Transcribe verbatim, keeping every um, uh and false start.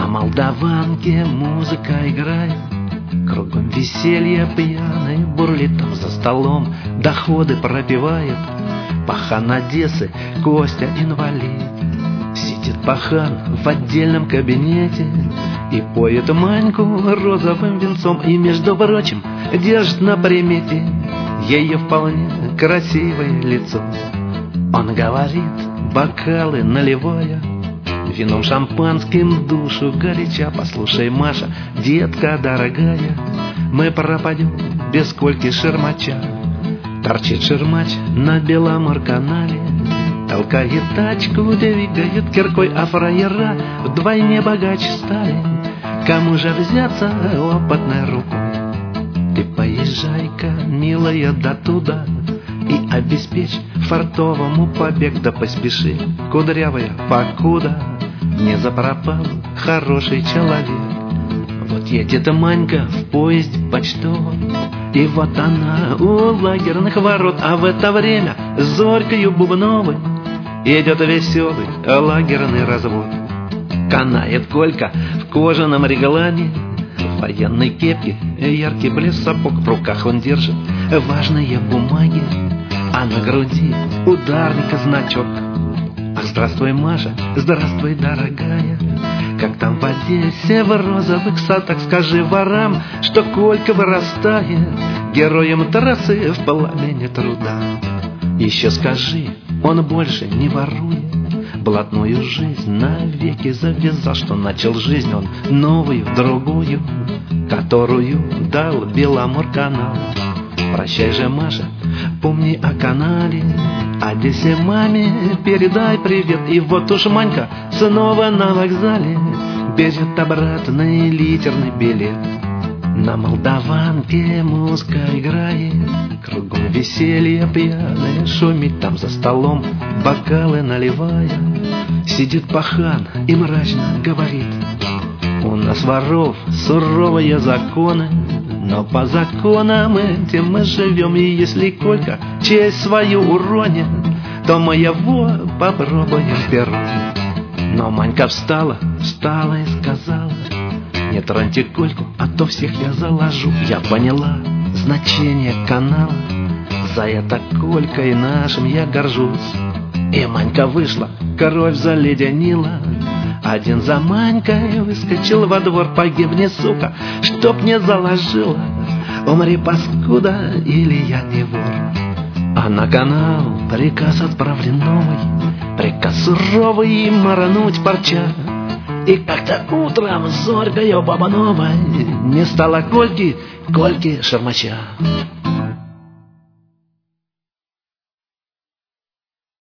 молдаванке музыка играет, кругом веселье пьяное бурлит, там за столом доходы пропивает пахан Одессы Костя инвалид. Сидит пахан в отдельном кабинете и поет Маньку розовым венцом, и, между прочим, держит на примете ее вполне красивое лицо. Он говорит, бокалы наливая, вином шампанским душу горяча: послушай, Маша, детка дорогая, мы пропадем без Кольки Шермача. Торчит Шермач на Беломор-канале, толкает тачку, двигает киркой, а фраера вдвойне богаче стали. Кому же взяться опытной рукой? Ты поезжай-ка, милая, до туда и обеспечь фартовому побег, да поспеши, кудрявая, покуда не запропал хороший человек. Вот едет Манька в поезде почтовом, и вот она у лагерных ворот, а в это время Зорькою Бубновой идет веселый лагерный развод. Канает Колька в кожаном реглане, в военной кепке яркий блеск сапог, в руках он держит важные бумаги, а на груди ударника значок. Ах, здравствуй, Маша, здравствуй, дорогая, как там в Одессе в розовых садах, скажи ворам, что Колька вырастает героем трассы в пламени труда. Еще скажи, он больше не ворует, блатную жизнь навеки завязал, что начал жизнь он новую, другую, которую дал Беломор-канал. Прощай же, Маша, помни о канале, Одессе маме передай привет. И вот уж Манька снова на вокзале берет обратный литерный билет. На молдаванке музыка играет, кругом веселье пьяное шумит, там за столом бокалы наливая сидит пахан и мрачно говорит: у нас воров суровые законы, но по законам этим мы живем, и если Колька честь свою уронит, то мы его попробуем первым. Но Манька встала, встала и сказала: не троньте Кольку, а то всех я заложу. Я поняла значение канала, за это Колькой нашим я горжусь. И Манька вышла, кровь заледенила, один за Манькой выскочил во двор: погибни, сука, чтоб не заложила, умри, паскуда, или я не вор. А на канал приказ отправлен новый, приказ суровый марануть парча. И как-то утром Зорькою Бубновой не стало Кольки, Кольки Шермача.